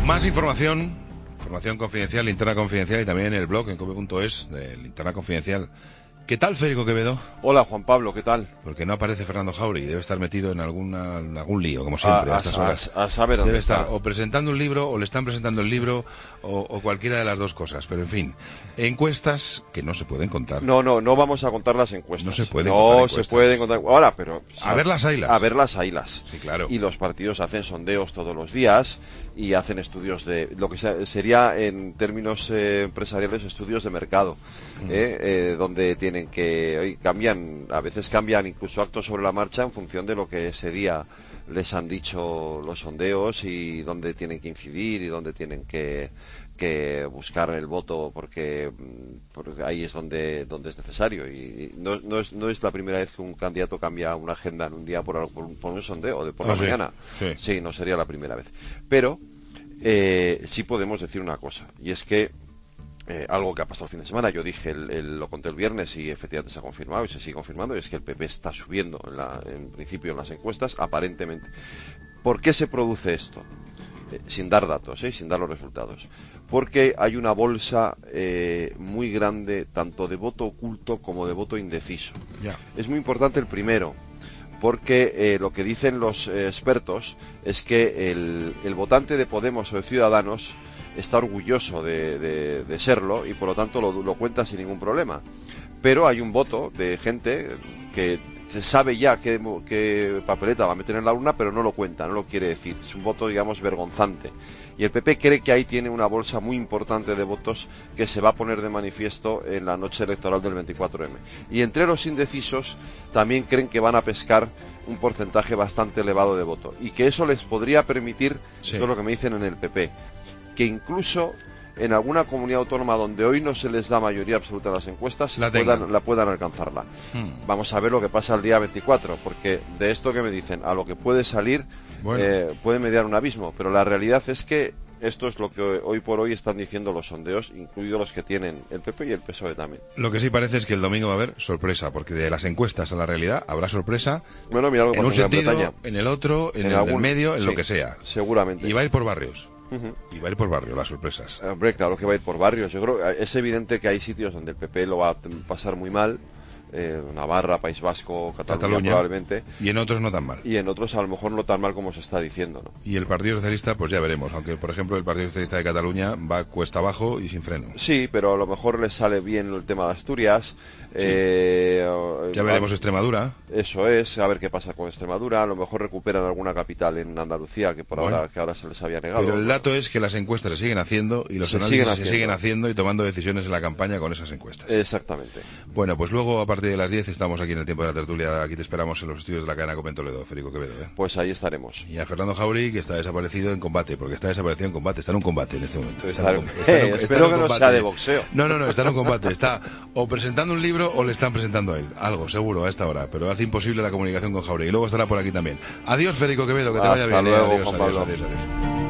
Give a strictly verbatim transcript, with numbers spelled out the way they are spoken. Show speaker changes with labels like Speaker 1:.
Speaker 1: Más información, información confidencial, linterna confidencial y también el blog en cope punto es de linterna confidencial. ¿Qué tal, Federico Quevedo?
Speaker 2: Hola, Juan Pablo, ¿qué tal?
Speaker 1: Porque no aparece Fernando Jauregui, debe estar metido en, alguna, en algún lío, como siempre,
Speaker 2: a,
Speaker 1: a estas
Speaker 2: a,
Speaker 1: horas.
Speaker 2: A, a saber dónde
Speaker 1: debe
Speaker 2: está.
Speaker 1: estar o presentando un libro, o le están presentando el libro, o, o cualquiera de las dos cosas. Pero, en fin, encuestas que no se pueden contar.
Speaker 2: No, no, no vamos a contar las encuestas.
Speaker 1: No se pueden
Speaker 2: no
Speaker 1: contar
Speaker 2: No
Speaker 1: encuestas.
Speaker 2: se pueden contar. Ahora, pero...
Speaker 1: A ver las ailas.
Speaker 2: A ver las ailas.
Speaker 1: Sí, claro.
Speaker 2: Y los partidos hacen sondeos todos los días y hacen estudios de... Lo que sería, en términos eh, empresariales, estudios de mercado. Mm. Eh, eh, donde tienen que... Hoy cambian... A veces cambian incluso actos sobre la marcha en función de lo que ese día les han dicho los sondeos y dónde tienen que incidir y dónde tienen que, que buscar el voto porque, porque ahí es donde, donde es necesario. Y no, no, es, no es la primera vez que un candidato cambia una agenda en un día por, por, un, por un sondeo de por la
Speaker 1: oh, sí.
Speaker 2: mañana.
Speaker 1: Sí.
Speaker 2: sí, no sería la primera vez. Pero eh, sí podemos decir una cosa, y es que Eh, algo que ha pasado el fin de semana, yo dije, el, el, lo conté el viernes y efectivamente se ha confirmado y se sigue confirmando, y es que el P P está subiendo en, la, en principio en las encuestas, aparentemente. ¿Por qué se produce esto? Eh, sin dar datos, ¿eh? sin dar los resultados. Porque hay una bolsa eh, muy grande, tanto de voto oculto como de voto indeciso.
Speaker 1: Yeah.
Speaker 2: Es muy importante el primero, porque eh, lo que dicen los eh, expertos es que el, el votante de Podemos o de Ciudadanos está orgulloso de, de, de serlo y por lo tanto lo, lo cuenta sin ningún problema. Pero hay un voto de gente que se sabe ya qué, qué papeleta va a meter en la urna, pero no lo cuenta, no lo quiere decir. Es un voto, digamos, vergonzante. Y el P P cree que ahí tiene una bolsa muy importante de votos que se va a poner de manifiesto en la noche electoral del veinticuatro eme. Y entre los indecisos también creen que van a pescar un porcentaje bastante elevado de voto. Y que eso les podría permitir, sí. Esto es lo que me dicen en el P P, que incluso en alguna comunidad autónoma donde hoy no se les da mayoría absoluta a las encuestas
Speaker 1: la
Speaker 2: puedan, la puedan alcanzarla. Hmm. Vamos a ver lo que pasa el día veinticuatro, porque de esto que me dicen a lo que puede salir, bueno. eh, puede mediar un abismo, pero la realidad es que esto es lo que hoy por hoy están diciendo los sondeos, incluidos los que tienen el P P y el P S O E también.
Speaker 1: Lo que sí parece es que el domingo va a haber sorpresa, porque de las encuestas a la realidad habrá sorpresa.
Speaker 2: Bueno, mira lo que
Speaker 1: en un sentido,
Speaker 2: en,
Speaker 1: en el otro, en, en el
Speaker 2: algún,
Speaker 1: del medio, en
Speaker 2: sí,
Speaker 1: lo que sea.
Speaker 2: Seguramente.
Speaker 1: Y va a ir por barrios.
Speaker 2: Uh-huh.
Speaker 1: Y va a ir por barrio las sorpresas.
Speaker 2: Hombre, claro que va a ir por barrios. Yo creo que es evidente que hay sitios donde el P P lo va a pasar muy mal. Eh, Navarra, País Vasco, Cataluña, Cataluña probablemente.
Speaker 1: Y en otros no tan mal.
Speaker 2: Y en otros a lo mejor no tan mal como se está diciendo, ¿no?
Speaker 1: Y el Partido Socialista, pues ya veremos. Aunque, por ejemplo, el Partido Socialista de Cataluña va cuesta abajo y sin freno.
Speaker 2: Sí, pero a lo mejor les sale bien el tema de Asturias.
Speaker 1: Sí.
Speaker 2: Eh,
Speaker 1: ya veremos a... Extremadura.
Speaker 2: Eso es, a ver qué pasa con Extremadura. A lo mejor recuperan alguna capital en Andalucía que por
Speaker 1: bueno,
Speaker 2: ahora que ahora se les había negado.
Speaker 1: Pero el dato es que las encuestas se siguen haciendo y los
Speaker 2: se
Speaker 1: análisis
Speaker 2: siguen
Speaker 1: se siguen haciendo y tomando decisiones en la campaña con esas encuestas.
Speaker 2: Exactamente.
Speaker 1: Bueno, pues luego a partir de las diez estamos aquí en el tiempo de la tertulia. Aquí te esperamos en los estudios de la cadena Cope en Toledo, Federico Quevedo, ¿eh?
Speaker 2: Pues ahí estaremos.
Speaker 1: Y a Fernando Jauregui, que está desaparecido en combate, porque está desaparecido en combate, está en un combate en este momento.
Speaker 2: Está en, está en, está espero en que no sea de boxeo.
Speaker 1: No, no, no, está en un combate. Está o presentando un libro o le están presentando a él. Algo, seguro, a esta hora. Pero hace imposible la comunicación con Jauregui. Y luego estará por aquí también. Adiós, Federico Quevedo, que te
Speaker 2: Hasta
Speaker 1: vaya bien.
Speaker 2: Luego,
Speaker 1: adiós,
Speaker 2: Juan
Speaker 1: adiós,
Speaker 2: Pablo.
Speaker 1: adiós, adiós.